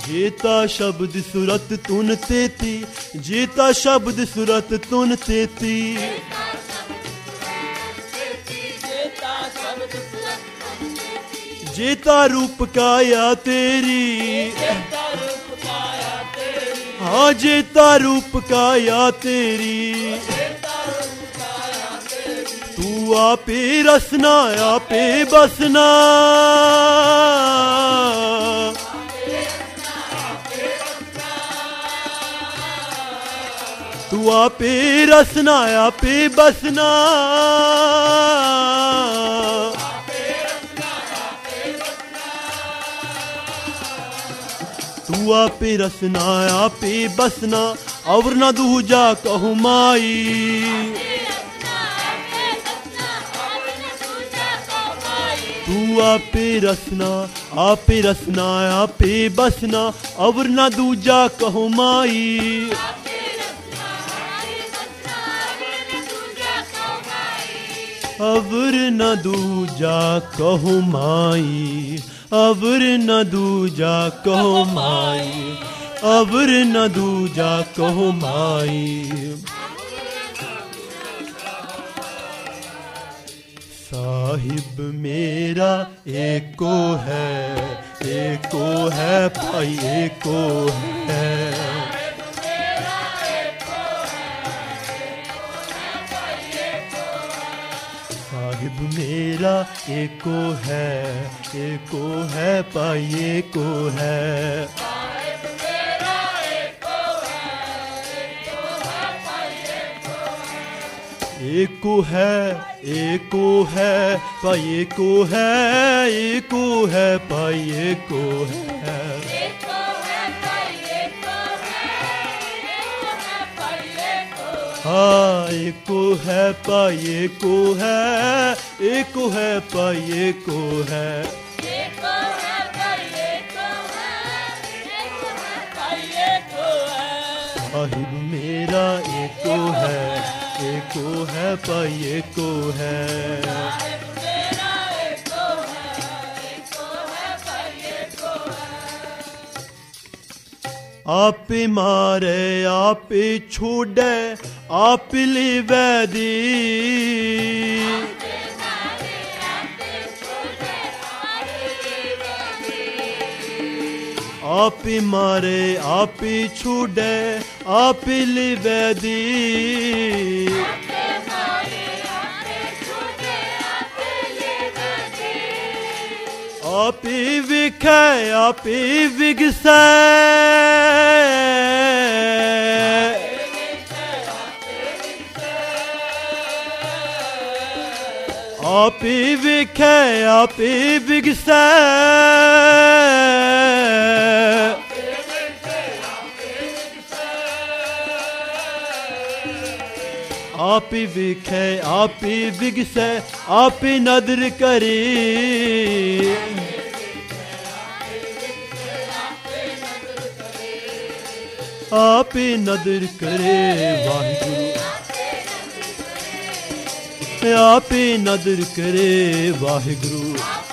जेता शब्द सुरत तुन तेती, जेता शब्द सुरत तुन तेती। जेता शब्द सुरत तेती, जेता रूप काया तेरी, जेता रूप काया तेरी, हाँ जेता रूप काया तेरी। जेता रूप काया तेरी, तू आपे रसना आपे बसना, तू आपे रसना आपे बसना। तू आपे रसना आपे बसना, और न दूजा कहूँ माई। तू आपे रसना आपे बसना, और न दूजा कहूँ माई। अवर न दूजा कहो माई, अवर न दूजा कहो माई, अवर न दूजा कहो माई। साहिब मेरा एको है भाई एको है। साहिब मेरा एको है पाई एको है। एको है पाई एको है पाई एको है। हाँ एको है पाई एको है पाई एको है। साहिब मेरा एको है पाई एको है। आपे मारे आपे छोड़े आप ले वैदी। आपे मारे आपे छोड़े आप ले वैदी। आपे विखे आपे विगसै। आपे विखे आपे विगसै। आपे विखे आपे विगसै आपे नदर करे। आपे नदर करे वाहिगुरु। आपे नदर करे वाहिगुरु।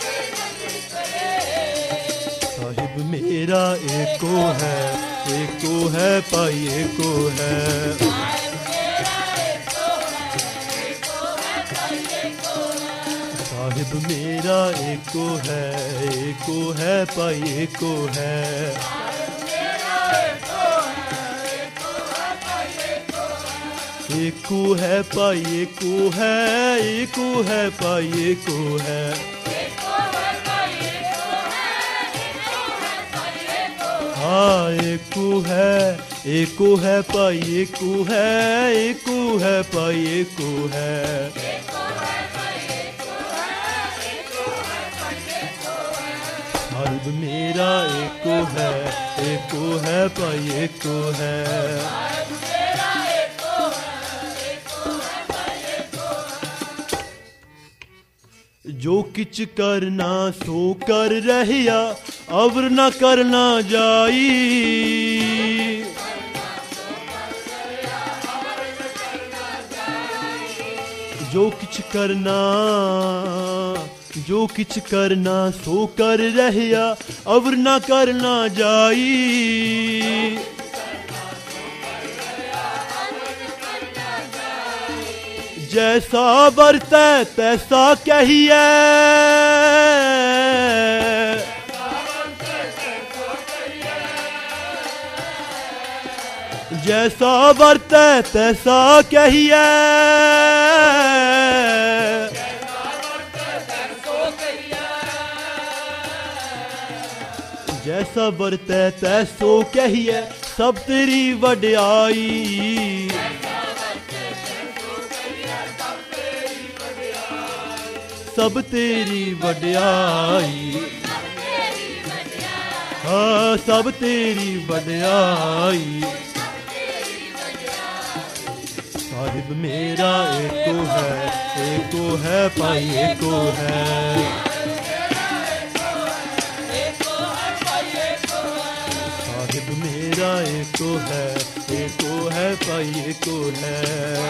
साहिब मेरा एको है पाई एको है। साहिब मेरा एको है पाई एको है। एको है पाई एको है पाई एको है। हाँ एको है पाई एको है पाई एको है। साहिब मेरा एको है पाई एको है। जो किच करना सो कर रहिया अवर न करना जाई। जो किच करना जो किछ करना सो कर रहया अवर ना करना जाई। जैसा बरतै तैसा कहिए जैसा बरतै तैसा कहिए जैसा बरतै तैसो कहिए सब तेरी वड्याई। सब तेरी वड्याई हाँ सब तेरी वड्याई। साहिब मेरा एको है भाई एको है। साहिब मेरा एको है भाई एको है।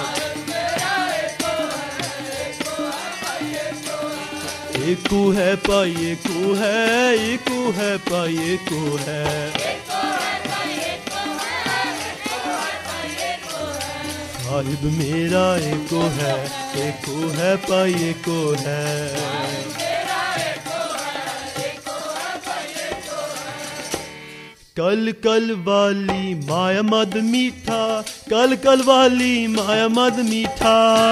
एको है भाई एको है भाई एको है। साहिब मेरा एको है भाई एको है। कल कल वाली माया मद मीठा कल कल वाली माया मद मीठा।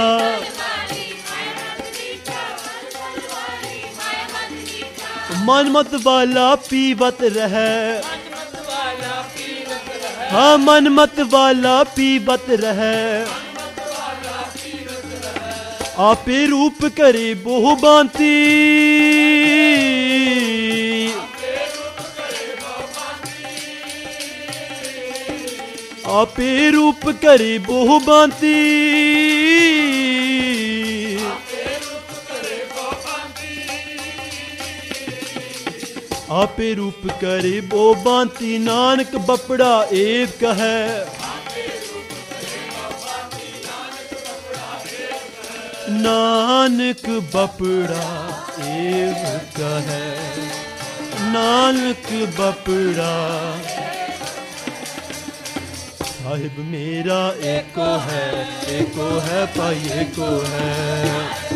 मन मत वाला पीवत रहे हाँ मन मत वाला पीवत रहे। आपे रूप करे बोह बांती आपे रूप करे बोह बांती। आपे रूप करे बो बांती नानक बपड़ा एक है। नानक बपड़ा एक है नानक बपड़ा। साहिब मेरा एको है भाई एको है।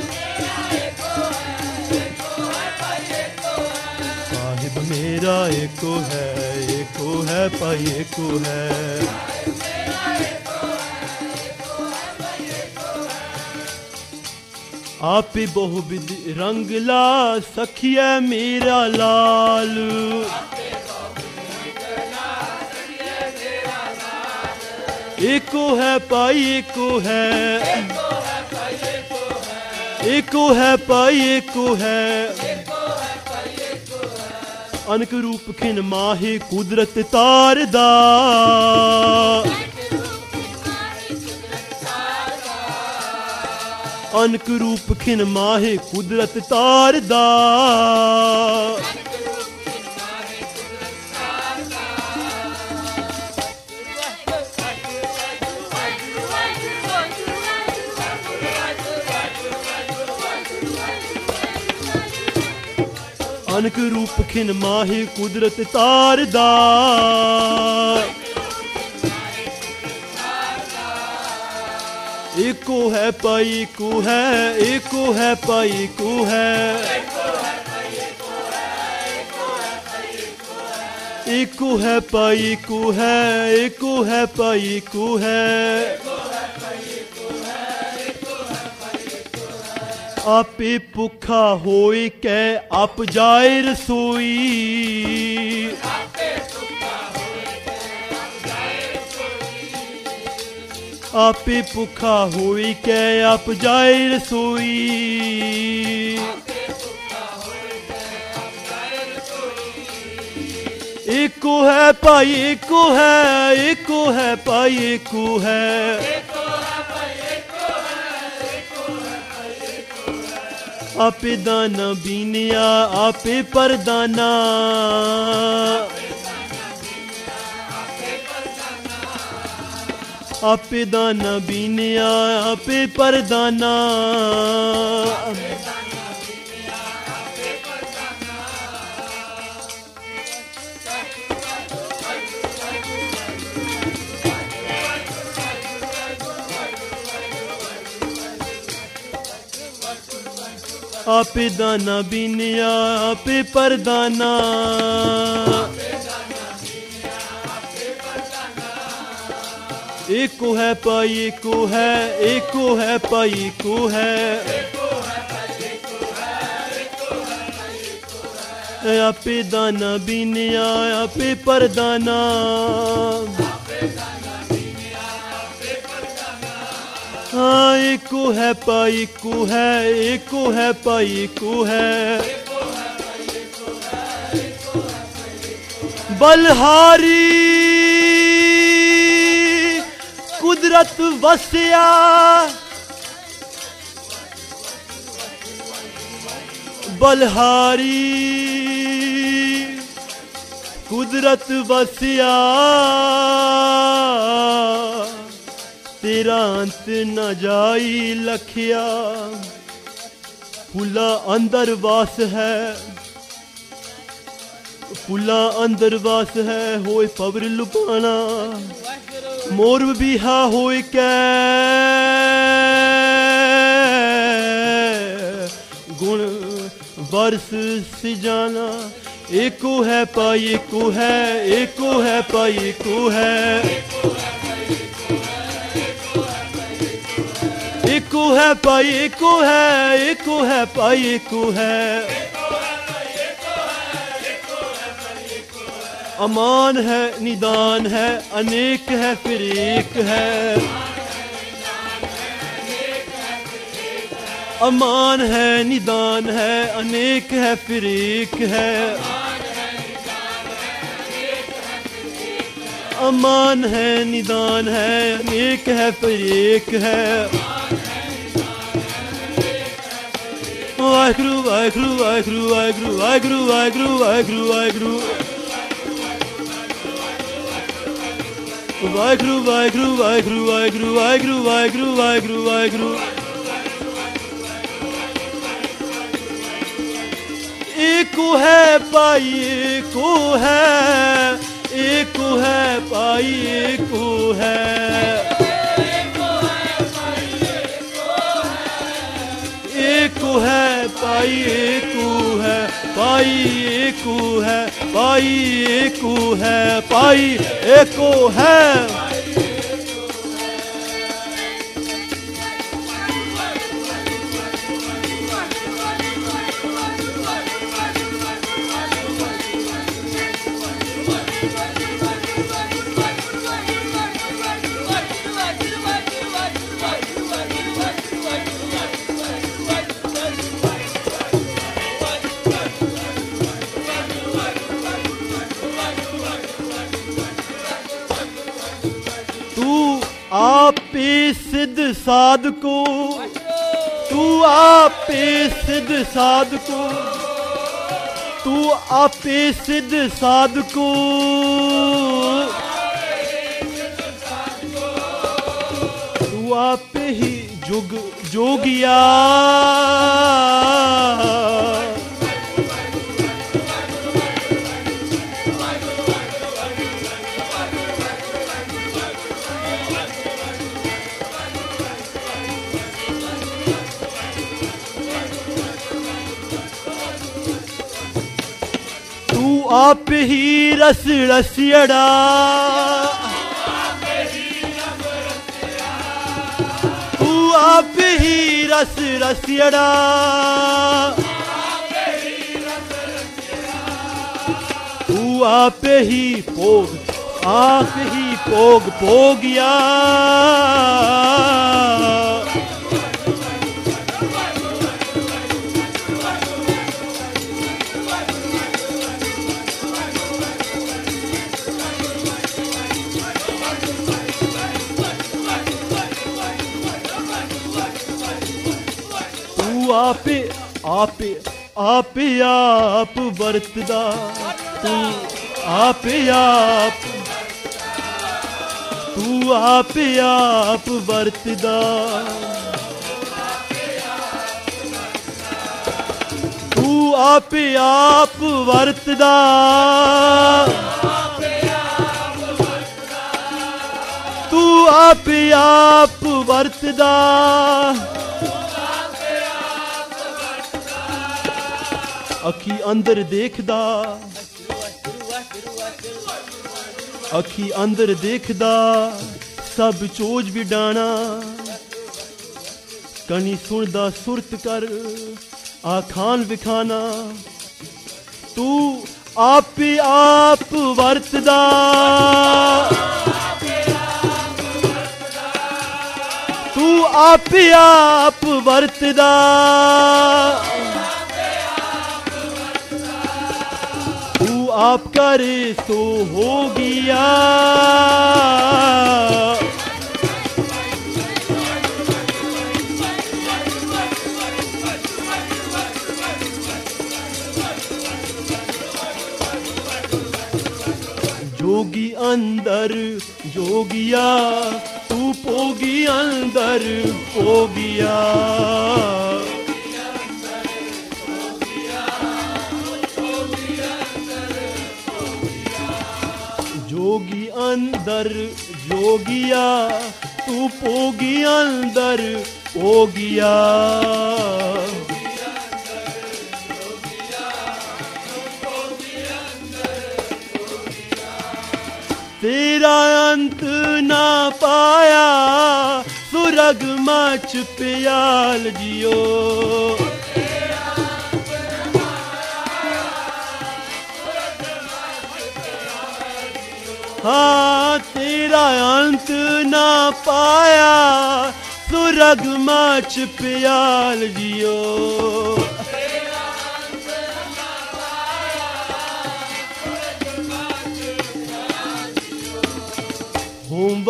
साहिब मेरा एको है भाई एको है। आप बहु विध रंग ला सखिया मेरा लाल। एको है भाई एको है एको है भाई एको है। अनक रूप खिन माहे कुदरत तारदा। अनक रूप खिन माहे कुदरत तारदा। अनक रूप खिन माहे कुदरत तारदा। एको है भाई एको है भाई एको है। एको है भाई एको है भाई एको है। आपे भुखा होए कै आप जाए रसोई। आपे भुखा होए कै आप जाए रसोई। एको है भाई एको है भाई एको है। आपे दाना बीनिया आपे परदाना। आपे दाना बीनिया आपे परदाना। आपे दाना बीनिया आपे परदाना, एको है पाई एको है, एको है पाई एको है, आपे दाना बीनिया आपे परदाना, हाँ एको है पाई एको है, एको है पाई एको है, बलहारी कुदरत वसिया, बलहारी कुदरत वसिया, तेरा अंत न जाई लखिया, फुला अंदर वास है, फुला अंदर वास है, होए पवर लुभाना, मोर बिहा होए कै गुण बरस सिजाना, एको है पाई एको है, एको है पाई एको है, एको है पाई एको है, एको है पाई एको है, अमान है निदान है अनेक है फिर एक है, अमान है निदान है अनेक है फिर एक है, अमान है निदान है अनेक है फिर एक है, वाहिगुरु वाहिगुरु वाहिगुरु वाहिगुरु वाहिगुरु वाहिगुरु वाहिगुरु वाहिगुरु वाहिगुरु वाहिगुरु वाहिगुरु वाहिगुरु वाहिगुरु वाहिगुरु वाहिगुरु वाहिगुरु, एको है पाई एको है, एको है पाई एको है, एको है पाई एको है, पाई एको है, पाई एको है, पाई एको है, आपे सिद्ध साधको, तू आपे सिद्ध साधको, तू आपे सिद्ध साधको, तू आपे ही जुग जोगिया, आप ही रस रसियड़ा, तू आप ही रस रसियड़ा, तू आप ही भोग आप ही भोग भोगिया, आपे आपे आपे आप वर्तदा, तू आपे आप, तू आपे आप वर्तदा, तू आपे आप वर्तदा, तू आपे आप वर्तदा, ਅੱਖੀ ਅੰਦਰ ਦੇਖਦਾ, ਅੱਖੀ ਅੰਦਰ ਦੇਖਦਾ ਸਭ ਚੋਜ ਵੀ ਡਾਣਾ, ਕਣੀ ਸੁਣਦਾ ਸੁਰਤ ਕਰ ਆਖਾਨ ਵਿਖਾਣਾ, ਤੂੰ ਆਪੇ ਆਪ ਵਰਤਦਾ, ਤੂੰ ਆਪੇ ਆਪ ਵਰਤਦਾ, ਤੂੰ ਆਪ ਕਰੇ ਸੋ ਹੋ ਗਿਆ, जोगी अंदर जोगिया तू पोगी अंदर पोगिया, जोगी अंदर जोगिया तू पोगी अंदर पोगिया, तेरा अंत ना पाया सुरग मच प्याल जियो, हाँ तेरा अंत ना पाया सुरग मच प्याल जियो, हों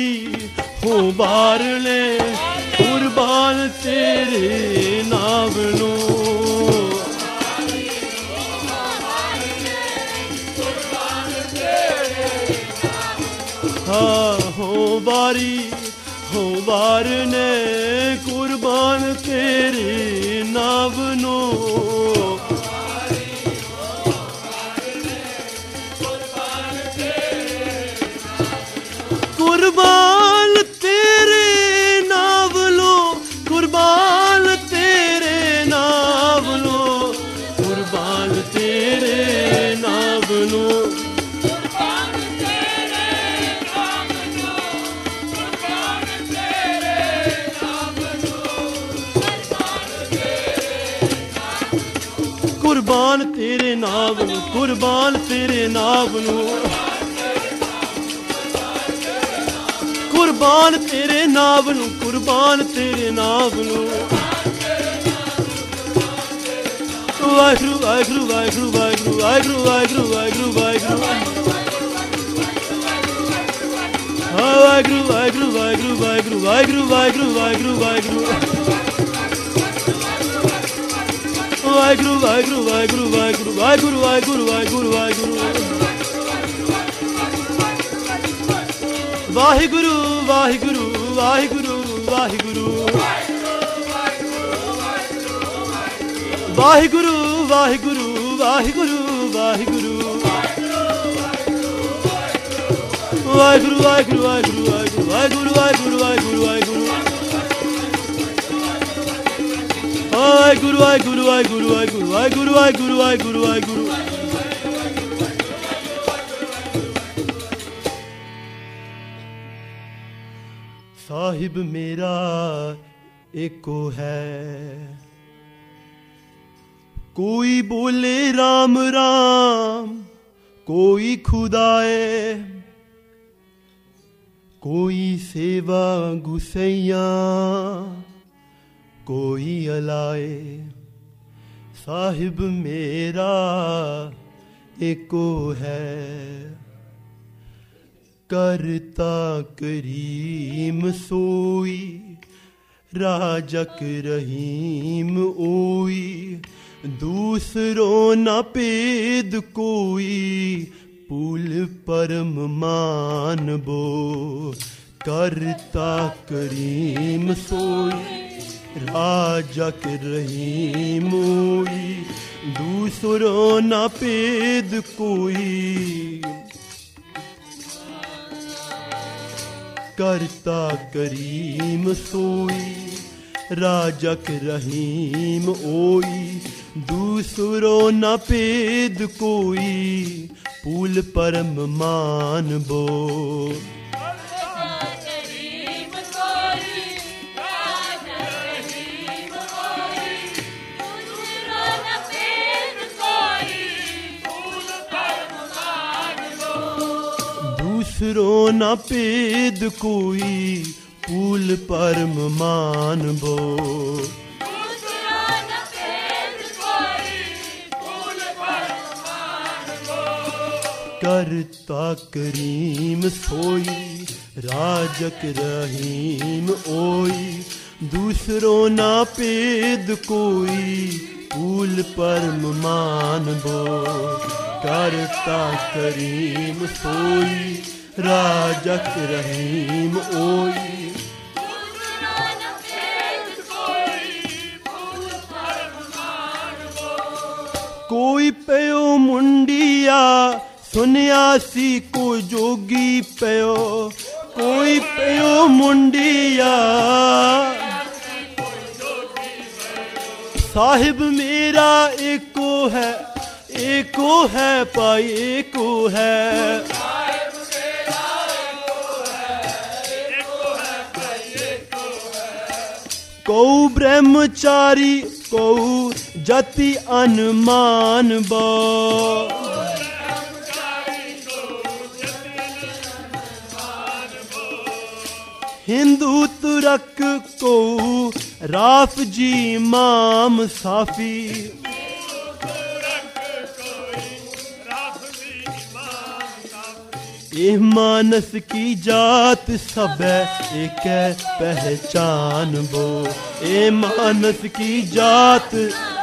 बार ले कुर्बान तेरे नावलों, हाँ हों बार ने कुर्बान तेरे नावलों, कुर्बान तेरे नावलो, कुर्बान तेरे नावलो, कुर्बान तेरे नावलो, कुर्बान तेरे नावलो, कुर्बान तेरे नावलो, कुर्बान तेरे नावलो, कुर्बान तेरे नाव नूं, कुर्बान तेरे नाव नूं, वाहिगुरू वाहिगुरू वाहिगुरू वाहिगुरू वाहिगुरू वाहिगुरू वाहिगुरू वाहिगुरू, हाँ वाहिगुरू वाहिगुरू वाहिगुरू वाहिगुरू वाहिगुरू वाहिगुरू वाहिगुरू वाहिगुरू, वाहिगुरू वाहिगुरू वाहिगुरू वाहिगुरू वाहिगुरू वाहिगुरू वाहिगुरू वाहिगुरू, वाहिगुरू वाहिगुरू वाहिगुरू, वाहिगुरू वाहिगुरू वाहिगुरू वाहिगुरू, वाहिगुरू वाहिगुरू वाहिगुरू वाहिगुरू वाहिगुरू वाहिगुरू वाहिगुरू वाहिगुरू, वाहिगुरू वाहिगुरू वाहिगुरू वाहिगुरू वाहिगुरू वाहिगुरू वाहिगुरू वाहिगुरू, साहिब मेरा एको है, कोई बोले राम राम कोई खुदाए, कोई सेवा गुसैया कोई अलाए, साहिब मेरा एको है, करता करीम सोई राजक रहीम ओई, दूसरों न पेद कोई पुल परम मान बो, करता करीम सोई राजक रहीम ओई, दूसरों न पेद कोई, करता करीम सोई राजक रहीम ओई, दूसरो न पेद कोई पूल परम मानबो। करीम कोई राजा रहीम कोई दूसरो न पेद कोई फूल परम मानबो। दूसरो न पेद कोई पूल परम मानबो। करता करीम सोई राजक रहीम ओई दूसरो ना पेद कोई पूल परम मानबो। करता करीम सोई राजक रहीम ओई कोई पयो मुंडिया सुनियासी को जोगी पयो। कोई पयो मुंडिया साहिब मेरा एको है पाई एको है। कौ ब्रह्मचारी कौ जति अनुमान बो। हिंदू तुरक को राफ जी माम साफी। ए मानस की जात सब एक पहचान बो। ए मानस की जात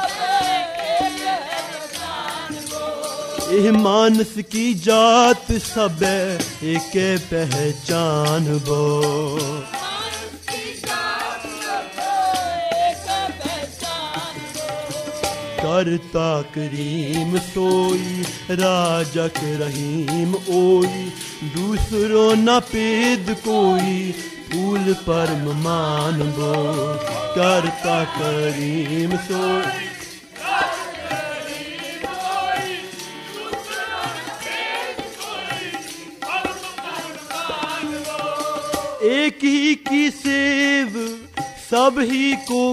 ए मानस की जात सब एक पहचान बो। करता करीम सोई राजक रहीम ओई दूसरो न पेद कोई फूल परम मानबो। करता करीम सोई एक ही की सेव सब ही को